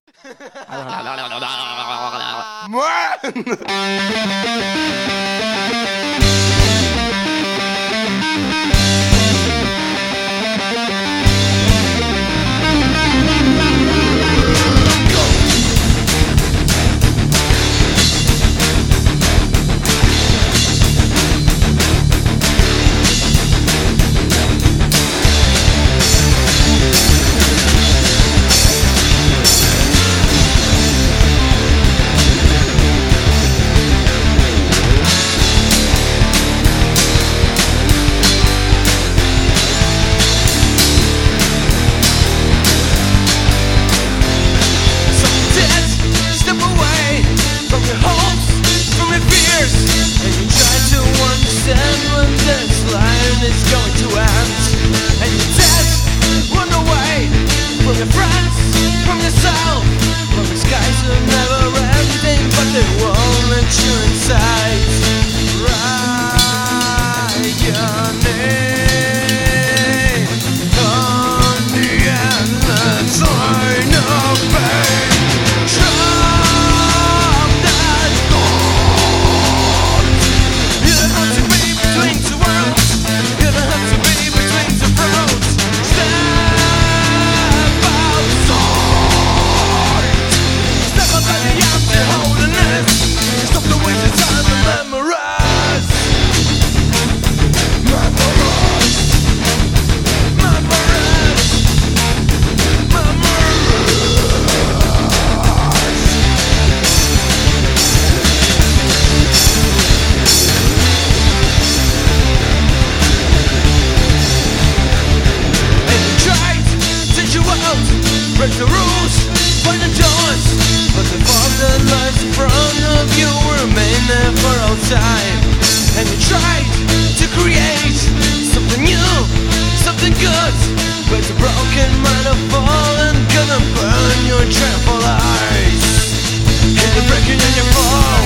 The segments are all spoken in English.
Break the rules, find the doors, but the fog that lies in front of you will remain there for all time. And you tried to create something new, something good, but the broken might have fallen, gonna burn your trample eyes. And you're breaking and you fall,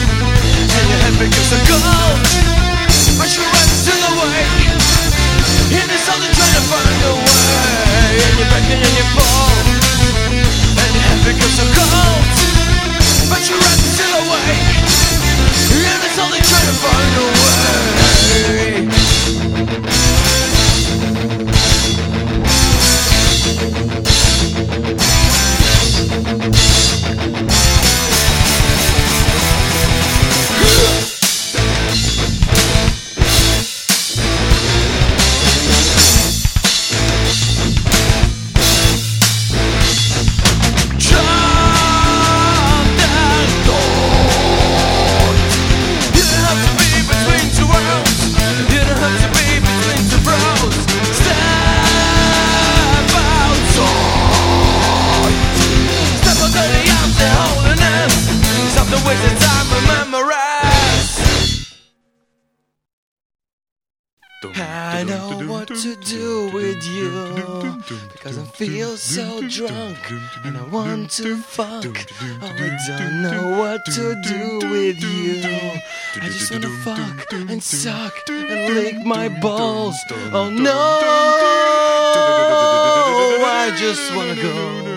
and your head becomes a gold, but you run to the wake, and it's only trying to find a way. And you're breaking and you fall, because of gold, but you're right still awake, and it's only trying to find a way. I know what to do with you, because I feel so drunk and I want to fuck. Oh, I don't know what to do with you. I just wanna fuck and suck and lick my balls. Oh no, I just wanna go.